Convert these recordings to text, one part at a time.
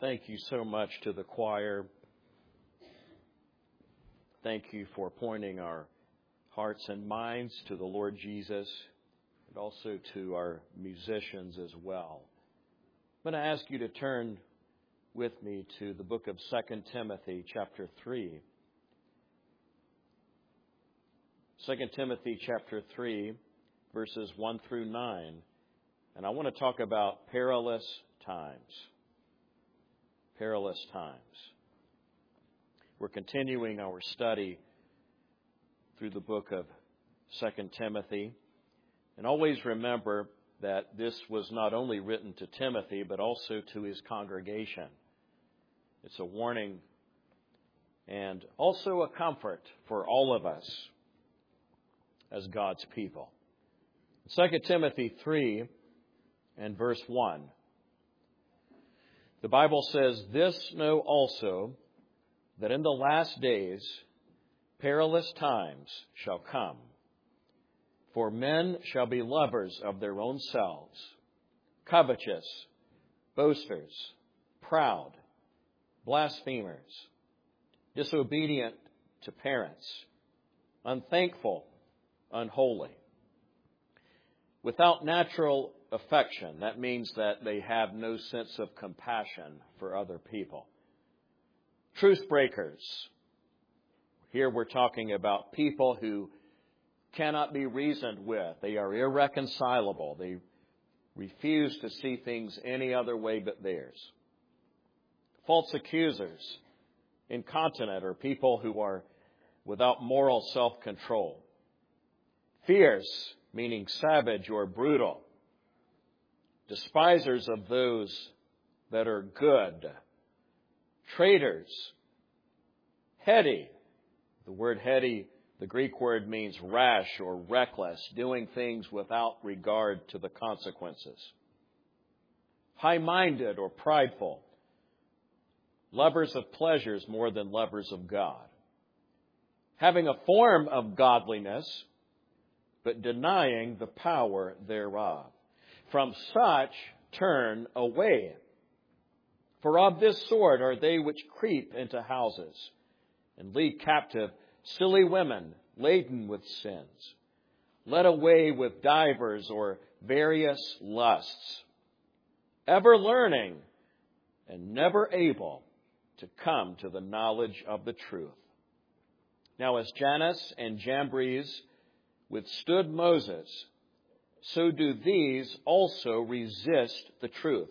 Thank you so much to the choir. Thank you for pointing our hearts and minds to the Lord Jesus, and also to our musicians as well. I'm going to ask you to turn with me to the book of 2 Timothy chapter 3. 2 Timothy chapter 3, verses 1 through 9. And I want to talk about perilous times. Perilous times. We're continuing our study through the book of 2 Timothy. And always remember that this was not only written to Timothy, but also to his congregation. It's a warning and also a comfort for all of us as God's people. 2 Timothy 3 and verse 1. The Bible says, "This know also, that in the last days perilous times shall come. For men shall be lovers of their own selves, covetous, boasters, proud, blasphemers, disobedient to parents, unthankful, unholy, without natural affection." That means that they have no sense of compassion for other people. Truce breakers. Here we're talking about people who cannot be reasoned with. They are irreconcilable. They refuse to see things any other way but theirs. False accusers, incontinent, or people who are without moral self-control. Fierce, meaning savage or brutal. Despisers of those that are good. Traitors. Heady. The word heady, the Greek word, means rash or reckless, doing things without regard to the consequences. High-minded or prideful. Lovers of pleasures more than lovers of God. Having a form of godliness, but denying the power thereof. From such turn away. For of this sort are they which creep into houses, and lead captive silly women laden with sins, led away with divers or various lusts, ever learning and never able to come to the knowledge of the truth. Now as Jannes and Jambres withstood Moses, so do these also resist the truth.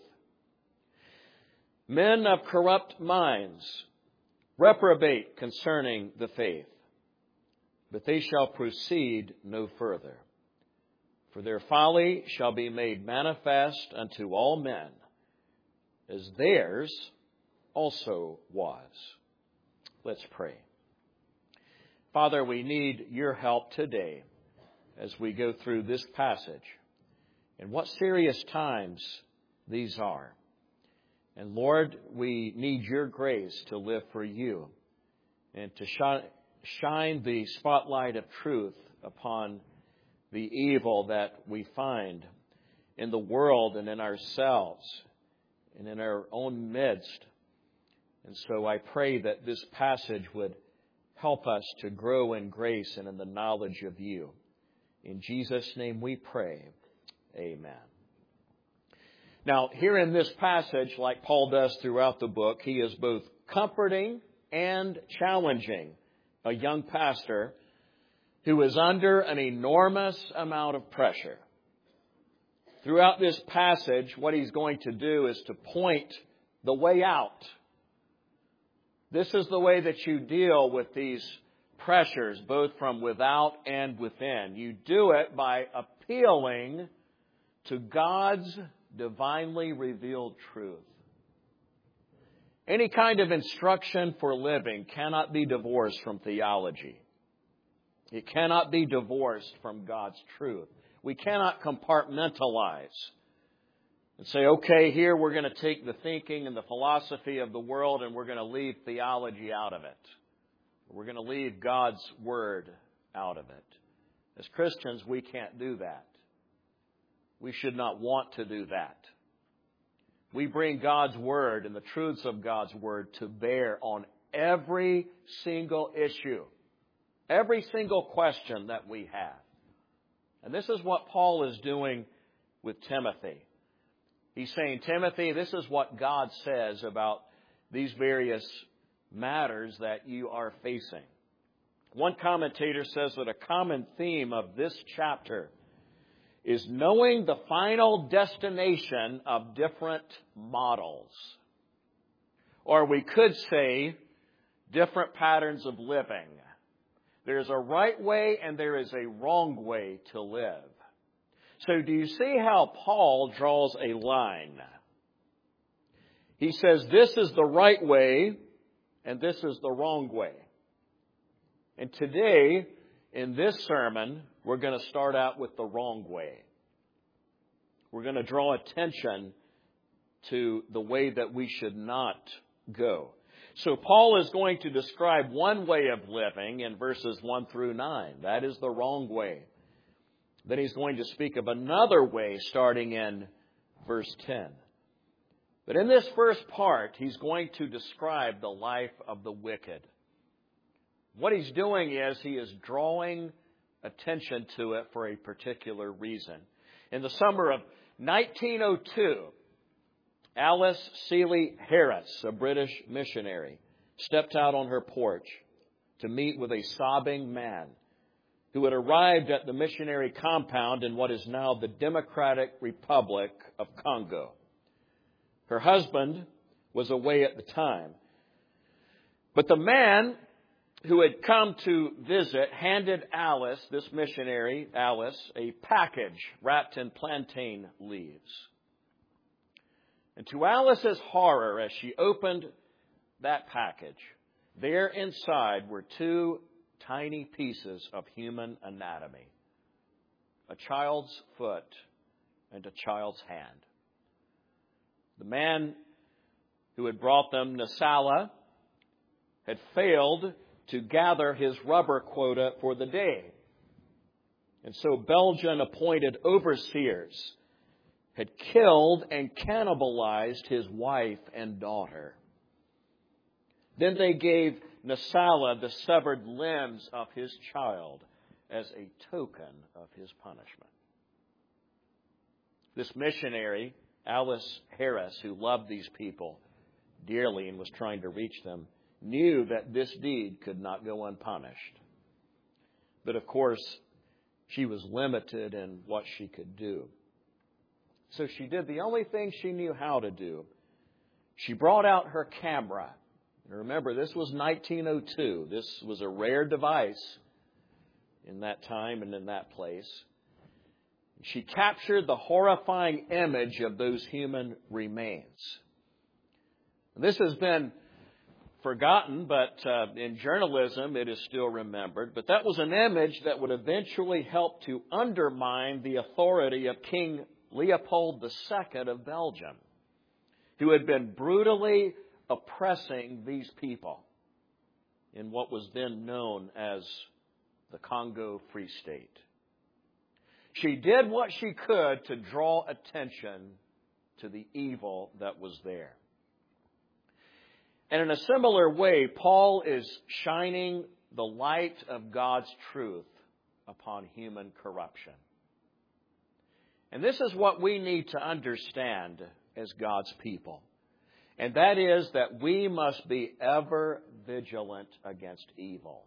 Men of corrupt minds reprobate concerning the faith, but they shall proceed no further. For their folly shall be made manifest unto all men, as theirs also was. Let's pray. Father, we need your help today as we go through this passage. And what serious times these are. And Lord, we need your grace to live for you and to shine the spotlight of truth upon the evil that we find in the world and in ourselves and in our own midst. And so I pray that this passage would help us to grow in grace and in the knowledge of you. In Jesus' name we pray. Amen. Now, here in this passage, like Paul does throughout the book, he is both comforting and challenging a young pastor who is under an enormous amount of pressure. Throughout this passage, what he's going to do is to point the way out. This is the way that you deal with these pressures, both from without and within. You do it by appealing to God's divinely revealed truth. Any kind of instruction for living cannot be divorced from theology. It cannot be divorced from God's truth. We cannot compartmentalize and say, okay, here we're going to take the thinking and the philosophy of the world and we're going to leave theology out of it. We're going to leave God's Word out of it. As Christians, we can't do that. We should not want to do that. we bring God's Word and the truths of God's Word to bear on every single issue, every single question that we have. And this is what Paul is doing with Timothy. He's saying, Timothy, this is what God says about these various matters that you are facing. One commentator says that a common theme of this chapter is knowing the final destination of different models. Or we could say different patterns of living. There's a right way and there is a wrong way to live. So do you see how Paul draws a line? He says this is the right way and this is the wrong way. And today, in this sermon, we're going to start out with the wrong way. We're going to draw attention to the way that we should not go. So Paul is going to describe one way of living in verses 1 through 9. That is the wrong way. Then he's going to speak of another way starting in verse 10. But in this first part, he's going to describe the life of the wicked. What he's doing is he is drawing attention to it for a particular reason. In the summer of 1902, Alice Seeley Harris, a British missionary, stepped out on her porch to meet with a sobbing man who had arrived at the missionary compound in what is now the Democratic Republic of Congo. Her husband was away at the time. But the man who had come to visit handed Alice, this missionary, Alice, a package wrapped in plantain leaves. And to Alice's horror, as she opened that package, there inside were two tiny pieces of human anatomy. A child's foot and a child's hand. The man who had brought them, Nasala, had failed to gather his rubber quota for the day. And so Belgian appointed overseers had killed and cannibalized his wife and daughter. Then they gave Nasala the severed limbs of his child as a token of his punishment. This missionary, Alice Harris, who loved these people dearly and was trying to reach them, knew that this deed could not go unpunished. But of course, she was limited in what she could do. So she did the only thing she knew how to do. She brought out her camera. And remember, this was 1902. This was a rare device in that time and in that place. She captured the horrifying image of those human remains. This has been forgotten, but in journalism it is still remembered. But that was an image that would eventually help to undermine the authority of King Leopold II of Belgium, who had been brutally oppressing these people in what was then known as the Congo Free State. She did what she could to draw attention to the evil that was there. And in a similar way, Paul is shining the light of God's truth upon human corruption. And this is what we need to understand as God's people. And that is that we must be ever vigilant against evil.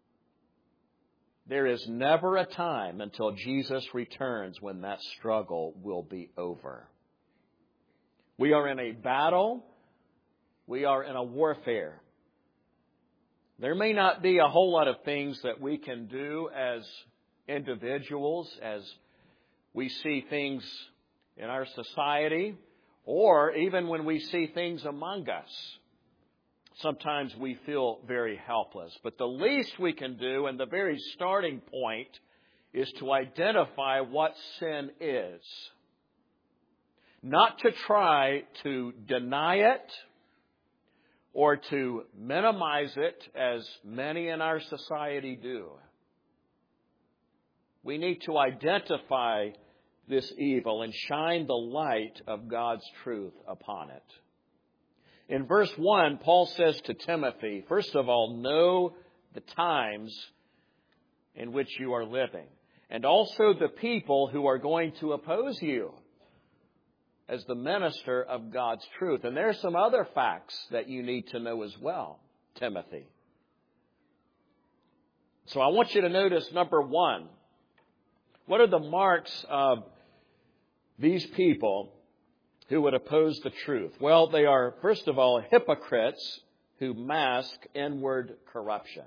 There is never a time until Jesus returns when that struggle will be over. We are in a battle. We are in a warfare. There may not be a whole lot of things that we can do as individuals, as we see things in our society, or even when we see things among us. Sometimes we feel very helpless. But the least we can do, and the very starting point, is to identify what sin is. Not to try to deny it or to minimize it, as many in our society do. We need to identify this evil and shine the light of God's truth upon it. In verse 1, Paul says to Timothy, first of all, know the times in which you are living, and also the people who are going to oppose you as the minister of God's truth. And there are some other facts that you need to know as well, Timothy. So I want you to notice, number one, what are the marks of these people who would oppose the truth? Well, they are, first of all, hypocrites who mask inward corruption.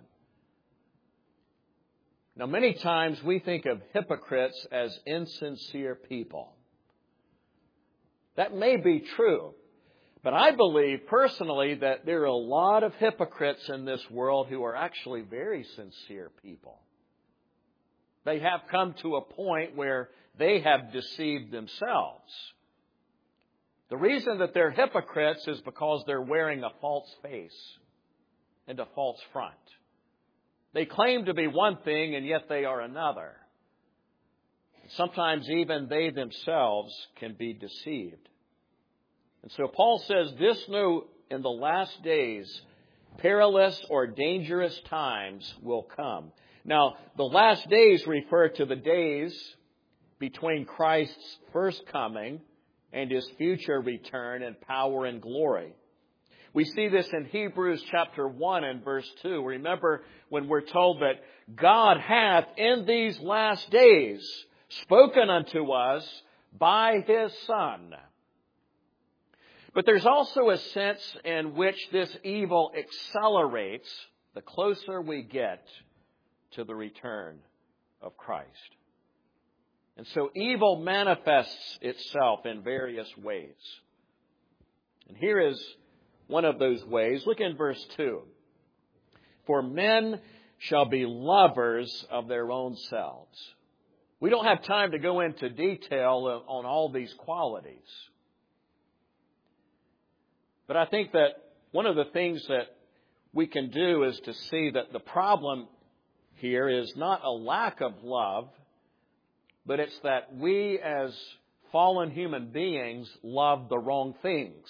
Now, many times we think of hypocrites as insincere people. That may be true, but I believe personally that there are a lot of hypocrites in this world who are actually very sincere people. They have come to a point where they have deceived themselves. The reason that they're hypocrites is because they're wearing a false face and a false front. They claim to be one thing, and yet they are another. Sometimes even they themselves can be deceived. And so Paul says, this know in the last days, perilous or dangerous times will come. Now, the last days refer to the days between Christ's first coming and His future return in power and glory. We see this in Hebrews chapter 1 and verse 2. Remember when we're told that God hath in these last days spoken unto us by His Son. But there's also a sense in which this evil accelerates the closer we get to the return of Christ. And so evil manifests itself in various ways. And here is one of those ways. Look in verse 2. For men shall be lovers of their own selves. We don't have time to go into detail on all these qualities. But I think that one of the things that we can do is to see that the problem here is not a lack of love, but it's that we as fallen human beings love the wrong things.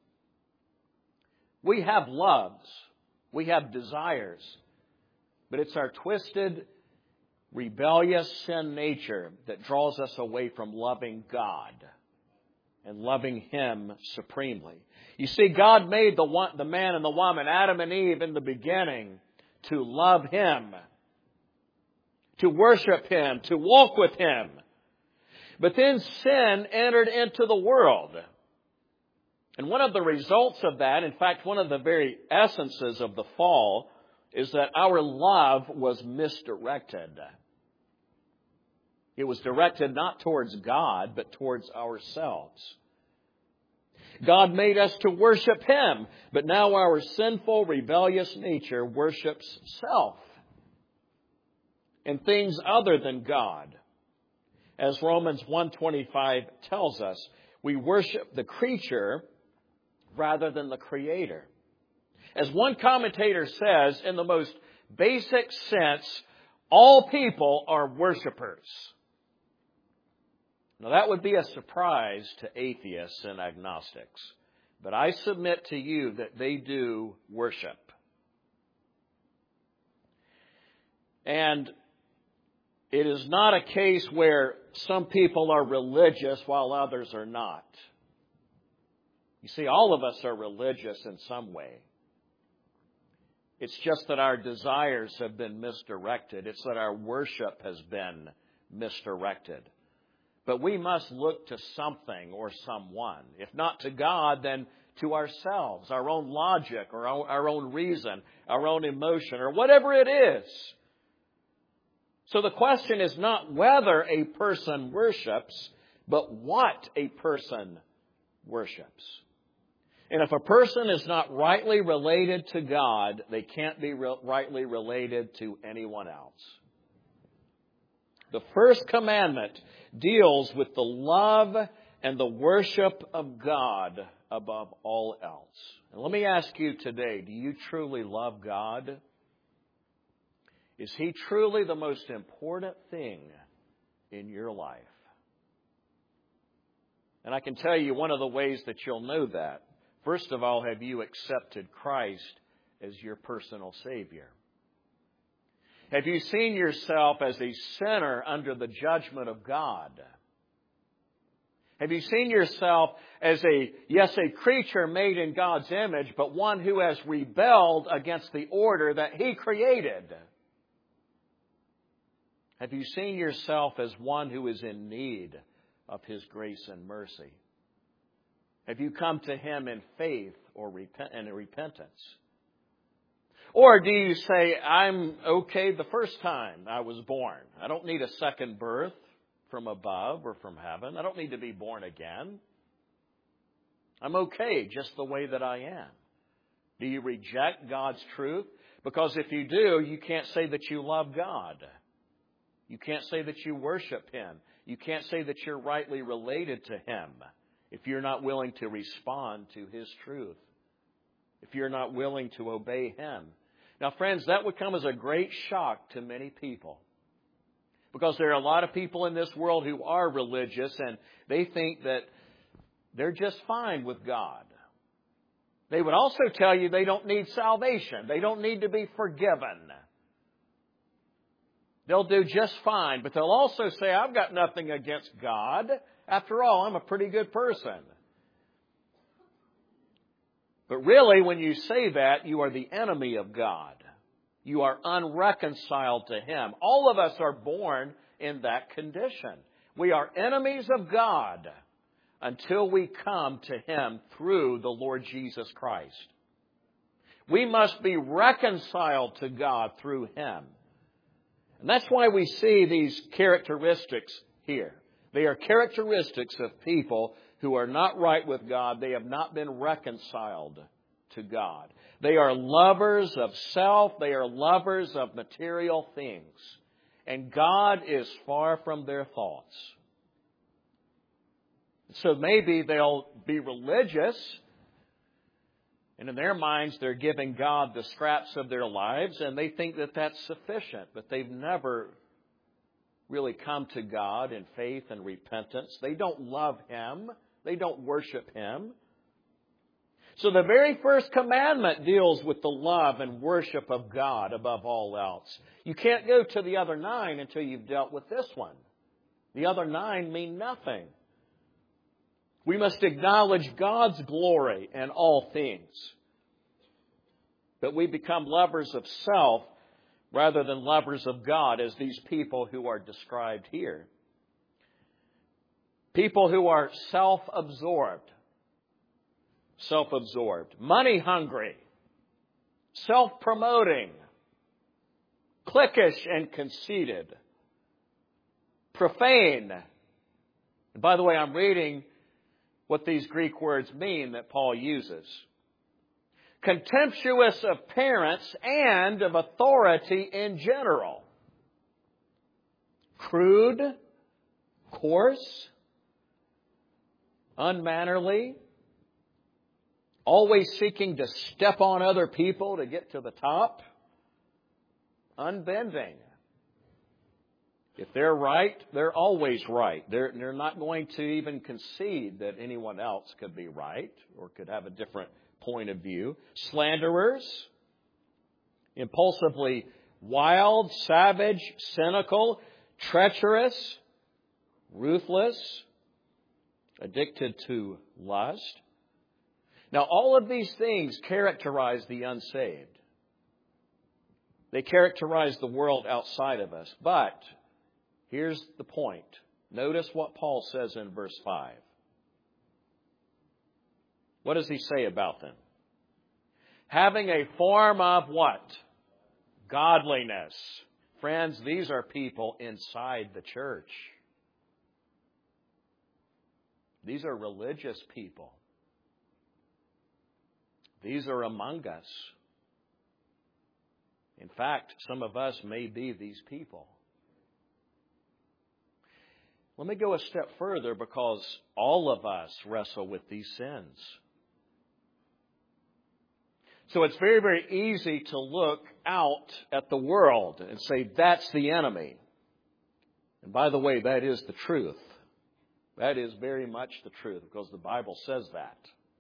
We have loves, we have desires, but it's our twisted, rebellious sin nature that draws us away from loving God and loving Him supremely. You see, God made the man and the woman, Adam and Eve, in the beginning to love Him, to worship Him, to walk with Him. But then sin entered into the world. And one of the results of that, in fact, one of the very essences of the fall, is that our love was misdirected. It was directed not towards God, but towards ourselves. God made us to worship Him, but now our sinful, rebellious nature worships self and things other than God. As Romans 1:25 tells us, we worship the creature rather than the Creator. As one commentator says, in the most basic sense, all people are worshipers. Now that would be a surprise to atheists and agnostics, but I submit to you that they do worship. And it is not a case where some people are religious while others are not. You see, all of us are religious in some way. It's just that our desires have been misdirected. It's that our worship has been misdirected. But we must look to something or someone. If not to God, then to ourselves, our own logic or our own reason, our own emotion, or whatever it is. So the question is not whether a person worships, but what a person worships. And if a person is not rightly related to God, they can't be rightly related to anyone else. The first commandment deals with the love and the worship of God above all else. And let me ask you today, do you truly love God? Is He truly the most important thing in your life? And I can tell you one of the ways that you'll know that. First of all, have you accepted Christ as your personal Savior? Have you seen yourself as a sinner under the judgment of God? Have you seen yourself as a creature made in God's image, but one who has rebelled against the order that He created? Have you seen yourself as one who is in need of His grace and mercy? Have you come to Him in faith or in repentance? Or do you say, I'm okay the first time I was born. I don't need a second birth from above or from heaven. I don't need to be born again. I'm okay just the way that I am. Do you reject God's truth? Because if you do, you can't say that you love God. You can't say that you worship Him. You can't say that you're rightly related to Him if you're not willing to respond to His truth, if you're not willing to obey Him. Now, friends, that would come as a great shock to many people, because there are a lot of people in this world who are religious and they think that they're just fine with God. They would also tell you they don't need salvation. They don't need to be forgiven. They'll do just fine, but they'll also say, I've got nothing against God. After all, I'm a pretty good person. But really, when you say that, you are the enemy of God. You are unreconciled to Him. All of us are born in that condition. We are enemies of God until we come to Him through the Lord Jesus Christ. We must be reconciled to God through Him. And that's why we see these characteristics here. They are characteristics of people who are not right with God. They have not been reconciled to God. They are lovers of self. They are lovers of material things. And God is far from their thoughts. So maybe they'll be religious, and in their minds they're giving God the scraps of their lives, and they think that that's sufficient. But they've never really come to God in faith and repentance. They don't love Him. They don't worship Him. So the very first commandment deals with the love and worship of God above all else. You can't go to the other 9 until you've dealt with this one. The other 9 mean nothing. We must acknowledge God's glory in all things. But we become lovers of self rather than lovers of God, as these people who are described here. People who are self-absorbed, money hungry, self-promoting, cliquish and conceited, profane. And by the way, I'm reading what these Greek words mean that Paul uses. Contemptuous of parents and of authority in general. Crude, coarse, unmannerly, always seeking to step on other people to get to the top, unbending. If they're right, they're always right. They're not going to even concede that anyone else could be right or could have a different point of view. Slanderers, impulsively wild, savage, cynical, treacherous, ruthless, addicted to lust. Now, all of these things characterize the unsaved. They characterize the world outside of us. But here's the point. Notice what Paul says in verse 5. What does he say about them? Having a form of what? Godliness. Friends, these are people inside the church. These are religious people. These are among us. In fact, some of us may be these people. Let me go a step further, because all of us wrestle with these sins. So it's very, very easy to look out at the world and say, that's the enemy. And by the way, that is the truth. That is very much the truth, because the Bible says that.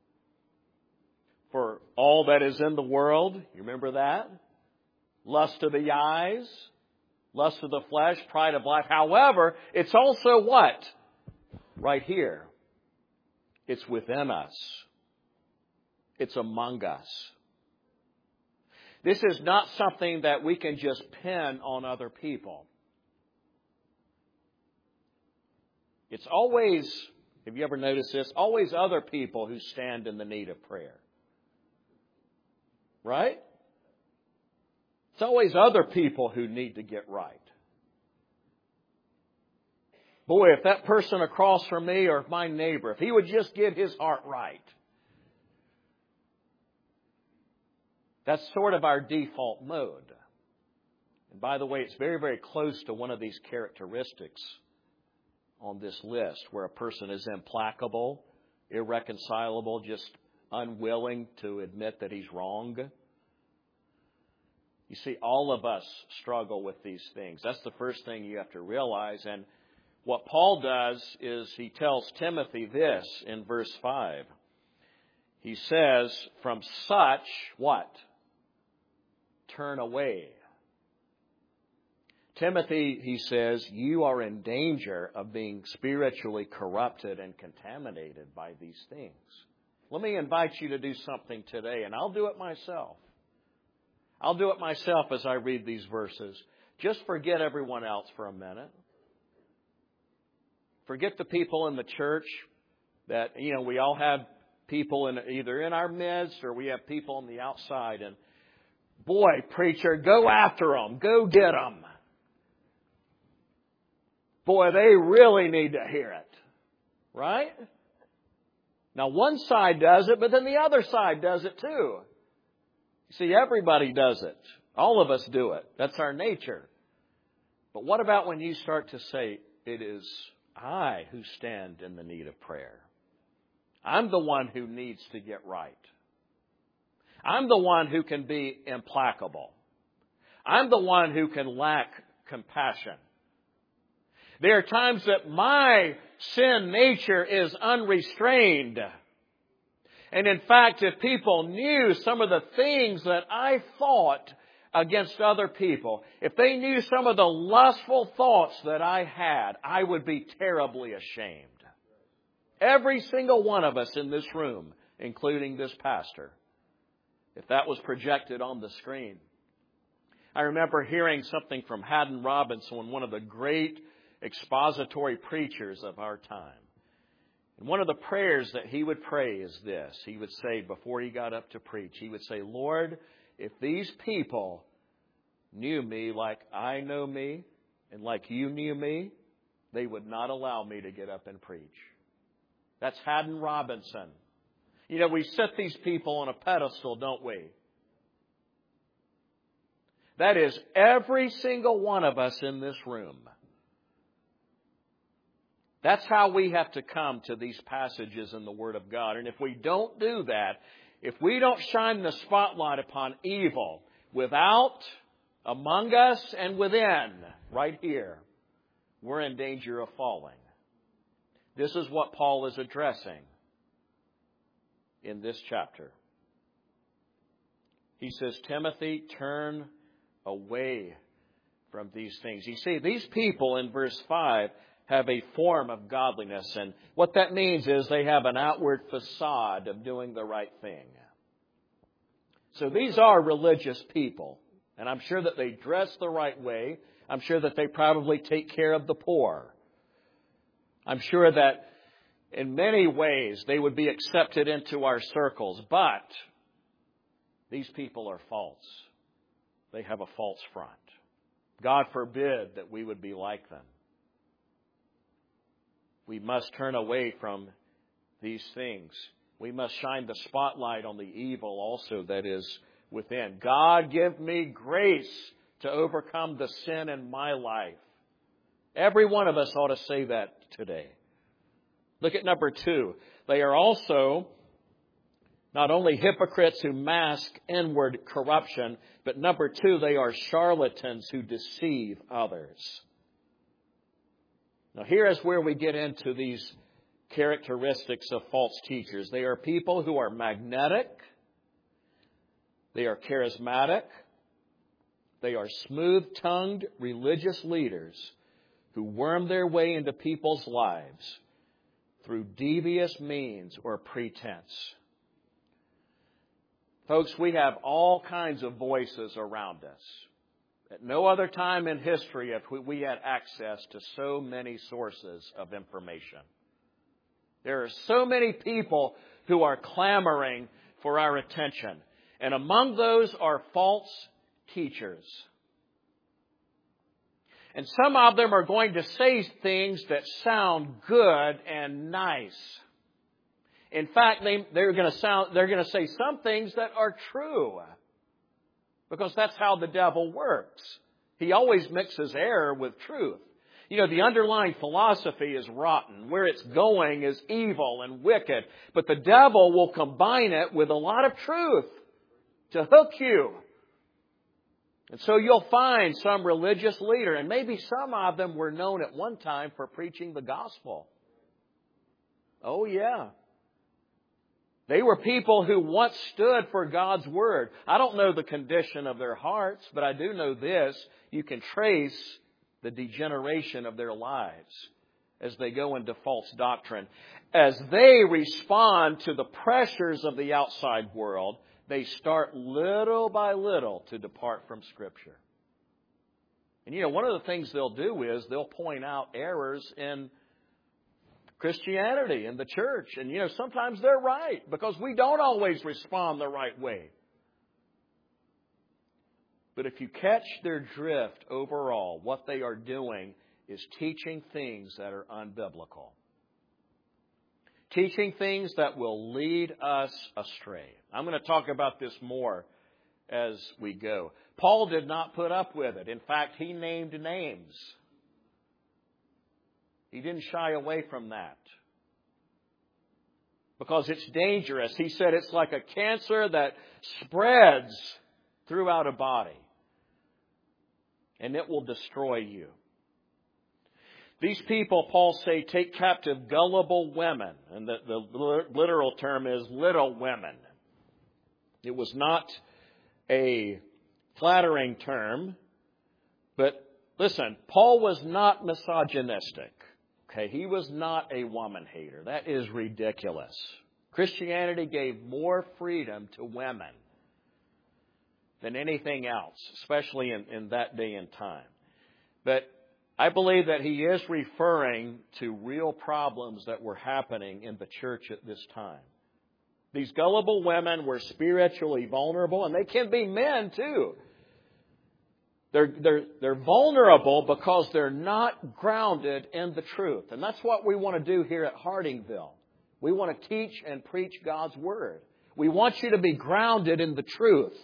For all that is in the world, you remember that? Lust of the eyes, lust of the flesh, pride of life. However, it's also what? Right here. It's within us. It's among us. This is not something that we can just pin on other people. It's always, have you ever noticed this? Always other people who stand in the need of prayer. Right? It's always other people who need to get right. Boy, if that person across from me or my neighbor, if he would just get his heart right. That's sort of our default mode. And by the way, it's very, very close to one of these characteristics on this list, where a person is implacable, irreconcilable, just unwilling to admit that he's wrong. You see, all of us struggle with these things. That's the first thing you have to realize. And what Paul does is he tells Timothy this in verse 5. He says, from such, what? Turn away. Timothy, he says, you are in danger of being spiritually corrupted and contaminated by these things. Let me invite you to do something today, and I'll do it myself. I'll do it myself as I read these verses. Just forget everyone else for a minute. Forget the people in the church that, we all have people either in our midst or we have people on the outside. And boy, preacher, go after them. Go get them. Boy, they really need to hear it. Right? Now, one side does it, but then the other side does it too. See, everybody does it. All of us do it. That's our nature. But what about when you start to say, it is I who stand in the need of prayer. I'm the one who needs to get right. I'm the one who can be implacable. I'm the one who can lack compassion. There are times that my sin nature is unrestrained. And in fact, if people knew some of the things that I thought against other people, if they knew some of the lustful thoughts that I had, I would be terribly ashamed. Every single one of us in this room, including this pastor, if that was projected on the screen. I remember hearing something from Haddon Robinson, one of the great expository preachers of our time. And one of the prayers that he would pray is this. He would say, before he got up to preach, he would say, Lord, if these people knew me like I know me and like you knew me, they would not allow me to get up and preach. That's Haddon Robinson. We set these people on a pedestal, don't we? That is every single one of us in this room. That's how we have to come to these passages in the Word of God. And if we don't do that, if we don't shine the spotlight upon evil without, among us, and within, right here, we're in danger of falling. This is what Paul is addressing in this chapter. He says, Timothy, turn away from these things. You see, these people in verse 5 have a form of godliness. And what that means is they have an outward facade of doing the right thing. So these are religious people. And I'm sure that they dress the right way. I'm sure that they probably take care of the poor. I'm sure that in many ways they would be accepted into our circles. But these people are false. They have a false front. God forbid that we would be like them. We must turn away from these things. We must shine the spotlight on the evil also that is within. God, give me grace to overcome the sin in my life. Every one of us ought to say that today. Look at number 2. They are also not only hypocrites who mask inward corruption, but number 2, they are charlatans who deceive others. Now here is where we get into these characteristics of false teachers. They are people who are magnetic. They are charismatic. They are smooth-tongued religious leaders who worm their way into people's lives through devious means or pretense. Folks, we have all kinds of voices around us. At no other time in history have we had access to so many sources of information. There are so many people who are clamoring for our attention. And among those are false teachers. And some of them are going to say things that sound good and nice. In fact, they're going to say some things that are true. Because that's how the devil works. He always mixes error with truth. You know, the underlying philosophy is rotten. Where it's going is evil and wicked. But the devil will combine it with a lot of truth to hook you. And so you'll find some religious leader, and maybe some of them were known at one time for preaching the gospel. Oh, yeah. They were people who once stood for God's Word. I don't know the condition of their hearts, but I do know this. You can trace the degeneration of their lives as they go into false doctrine. As they respond to the pressures of the outside world, they start little by little to depart from Scripture. And you know, one of the things they'll do is they'll point out errors in Christianity, in the church. And you know, sometimes they're right because we don't always respond the right way. But if you catch their drift overall, what they are doing is teaching things that are unbiblical. Teaching things that will lead us astray. I'm going to talk about this more as we go. Paul did not put up with it. In fact, he named names. He didn't shy away from that. Because it's dangerous. He said it's like a cancer that spreads throughout a body. And it will destroy you. These people, Paul say, take captive gullible women. And the literal term is little women. It was not a flattering term. But listen, Paul was not misogynistic. Okay, he was not a woman hater. That is ridiculous. Christianity gave more freedom to women than anything else, especially in that day and time. But I believe that he is referring to real problems that were happening in the church at this time. These gullible women were spiritually vulnerable, and they can be men too. They're vulnerable because they're not grounded in the truth. And that's what we want to do here at Hardingville. We want to teach and preach God's Word. We want you to be grounded in the truth.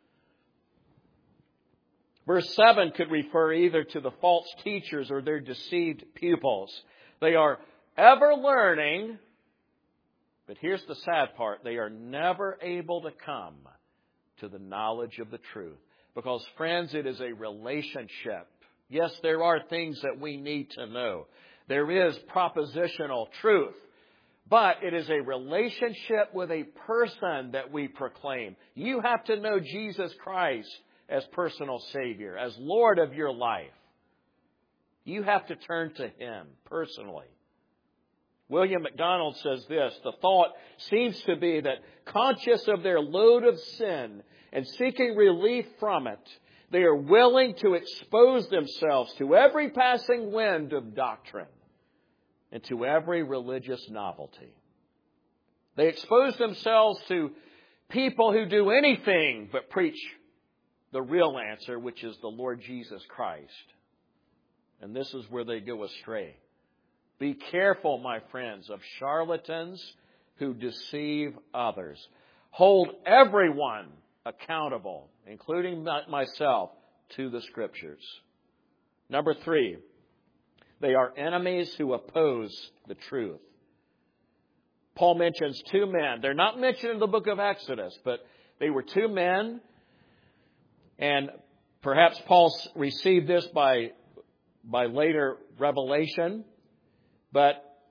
Verse 7 could refer either to the false teachers or their deceived pupils. They are ever learning, but here's the sad part. They are never able to come to the knowledge of the truth. Because, friends, it is a relationship. Yes, there are things that we need to know. There is propositional truth. But it is a relationship with a person that we proclaim. You have to know Jesus Christ as personal Savior, as Lord of your life. You have to turn to Him personally. William MacDonald says this, the thought seems to be that conscious of their load of sin and seeking relief from it, they are willing to expose themselves to every passing wind of doctrine and to every religious novelty. They expose themselves to people who do anything but preach the real answer, which is the Lord Jesus Christ. And this is where they go astray. Be careful, my friends, of charlatans who deceive others. Hold everyone accountable, including myself, to the Scriptures. Number 3, they are enemies who oppose the truth. Paul mentions 2 men. They're not mentioned in the book of Exodus, but they were 2 men. And perhaps Paul received this by later revelation. But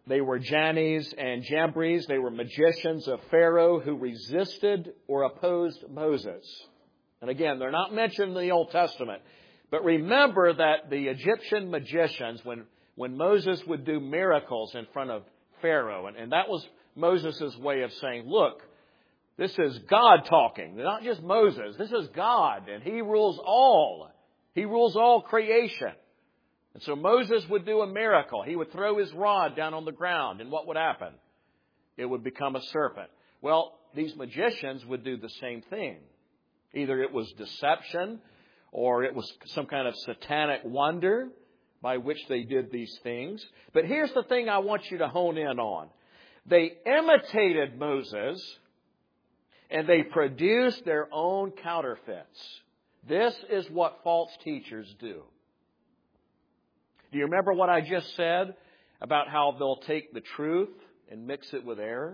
They were Jannes and Jambres. They were magicians of Pharaoh who resisted or opposed Moses. And again, they're not mentioned in the Old Testament. But remember that the Egyptian magicians, when Moses would do miracles in front of Pharaoh, and that was Moses' way of saying, look, this is God talking, not just Moses. This is God, and He rules all. He rules all creation. And so Moses would do a miracle. He would throw his rod down on the ground, and what would happen? It would become a serpent. Well, these magicians would do the same thing. Either it was deception, or it was some kind of satanic wonder by which they did these things. But here's the thing I want you to hone in on. They imitated Moses, and they produced their own counterfeits. This is what false teachers do. Do you remember what I just said about how they'll take the truth and mix it with error?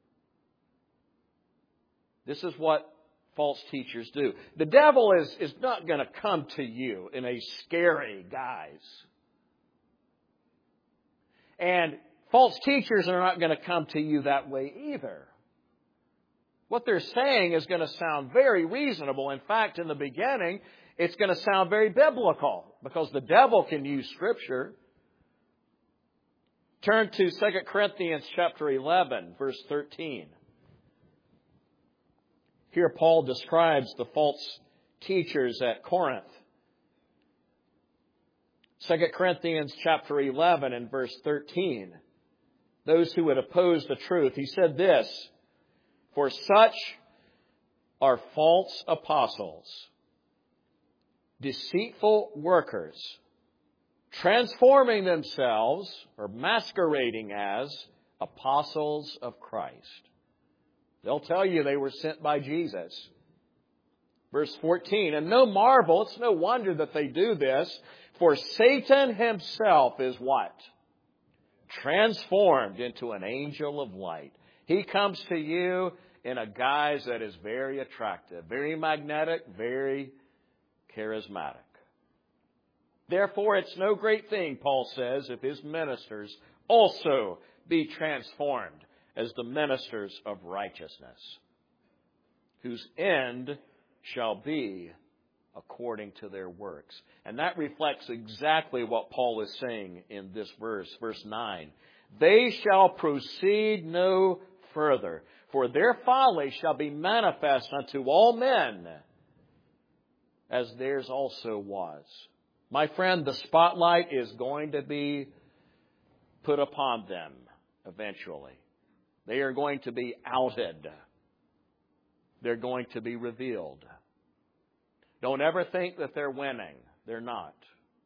This is what false teachers do. The devil is not going to come to you in a scary guise. And false teachers are not going to come to you that way either. What they're saying is going to sound very reasonable. In fact, in the beginning, it's going to sound very biblical because the devil can use Scripture. Turn to 2 Corinthians chapter 11, verse 13. Here Paul describes the false teachers at Corinth. 2 Corinthians chapter 11 and verse 13. Those who would oppose the truth. He said this, for such are false apostles, deceitful workers, transforming themselves or masquerading as apostles of Christ. They'll tell you they were sent by Jesus. Verse 14, and no marvel, it's no wonder that they do this, for Satan himself is what? Transformed into an angel of light. He comes to you in a guise that is very attractive, very magnetic, very charismatic. Therefore, it's no great thing, Paul says, if his ministers also be transformed as the ministers of righteousness, whose end shall be according to their works. And that reflects exactly what Paul is saying in this verse, verse 9. They shall proceed no further, for their folly shall be manifest unto all men, as theirs also was. My friend, the spotlight is going to be put upon them eventually. They are going to be outed. They're going to be revealed. Don't ever think that they're winning. They're not.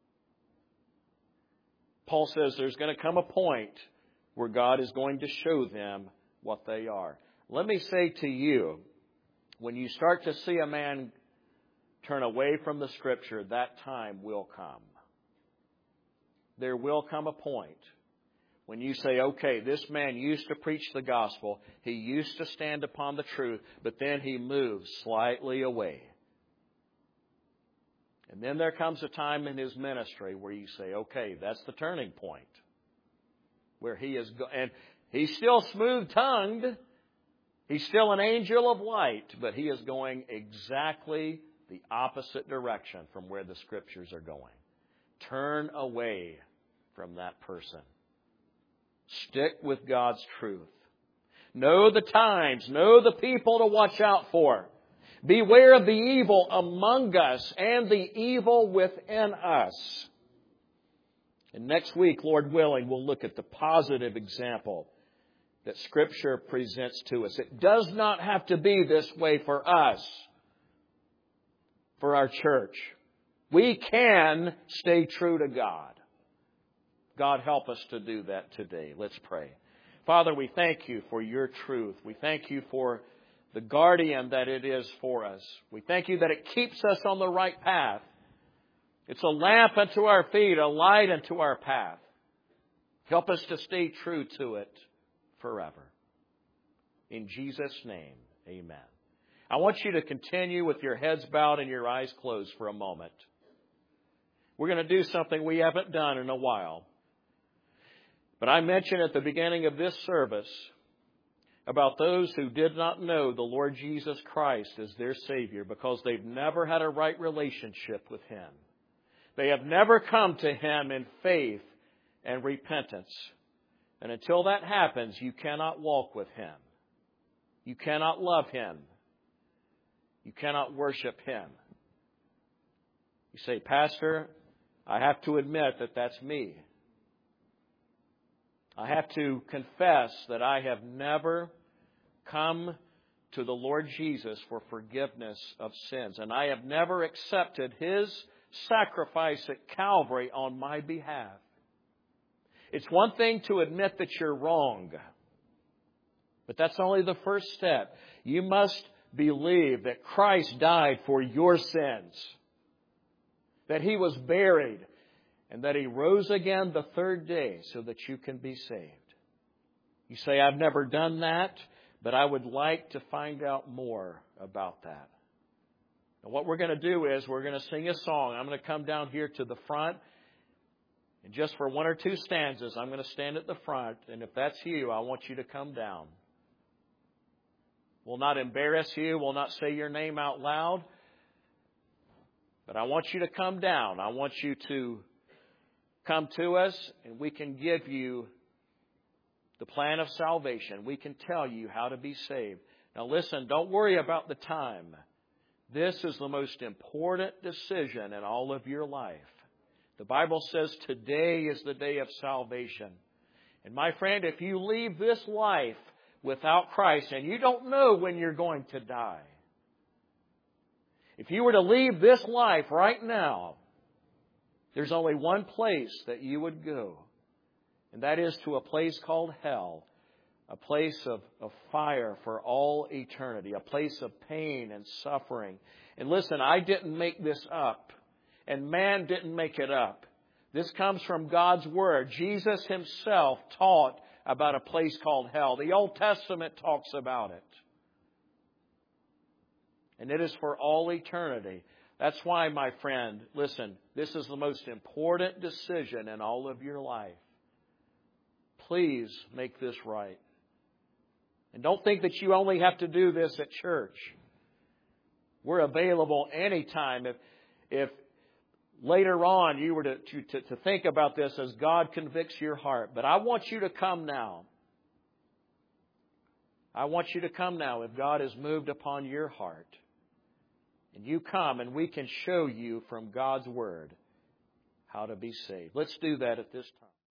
Paul says there's going to come a point where God is going to show them what they are. Let me say to you, when you start to see a man turn away from the Scripture, that time will come. There will come a point when you say, okay, this man used to preach the gospel, he used to stand upon the truth, but then he moves slightly away. And then there comes a time in his ministry where you say, okay, that's the turning point. Where he is, and he's still smooth-tongued. He's still an angel of light, but he is going exactly the opposite direction from where the Scriptures are going. Turn away from that person. Stick with God's truth. Know the times. Know the people to watch out for. Beware of the evil among us and the evil within us. And next week, Lord willing, we'll look at the positive example that Scripture presents to us. It does not have to be this way for us, for our church. We can stay true to God. God, help us to do that today. Let's pray. Father, we thank you for your truth. We thank you for the guardian that it is for us. We thank you that it keeps us on the right path. It's a lamp unto our feet, a light unto our path. Help us to stay true to it forever. In Jesus' name, amen. I want you to continue with your heads bowed and your eyes closed for a moment. We're going to do something we haven't done in a while. But I mentioned at the beginning of this service about those who did not know the Lord Jesus Christ as their Savior because they've never had a right relationship with Him. They have never come to Him in faith and repentance. And until that happens, you cannot walk with Him. You cannot love Him. You cannot worship Him. You say, Pastor, I have to admit that that's me. I have to confess that I have never come to the Lord Jesus for forgiveness of sins. And I have never accepted His sacrifice at Calvary on my behalf. It's one thing to admit that you're wrong. But that's only the first step. You must believe that Christ died for your sins. That He was buried. And that He rose again the third day so that you can be saved. You say, I've never done that, but I would like to find out more about that. And what we're going to do is we're going to sing a song. I'm going to come down here to the front. And just for one or two stanzas, I'm going to stand at the front. And if that's you, I want you to come down. We'll not embarrass you. We'll not say your name out loud. But I want you to come down. I want you to come to us, and we can give you the plan of salvation. We can tell you how to be saved. Now listen, don't worry about the time. This is the most important decision in all of your life. The Bible says today is the day of salvation. And my friend, if you leave this life without Christ, and you don't know when you're going to die, if you were to leave this life right now, there's only one place that you would go, and that is to a place called hell, a place of fire for all eternity, a place of pain and suffering. And listen, I didn't make this up, and man didn't make it up. This comes from God's Word. Jesus Himself taught about a place called hell. The Old Testament talks about it. And it is for all eternity. That's why, my friend, listen, this is the most important decision in all of your life. Please make this right. And don't think that you only have to do this at church. We're available anytime. If later on you were to think about this as God convicts your heart. But I want you to come now. I want you to come now if God has moved upon your heart. And you come and we can show you from God's Word how to be saved. Let's do that at this time.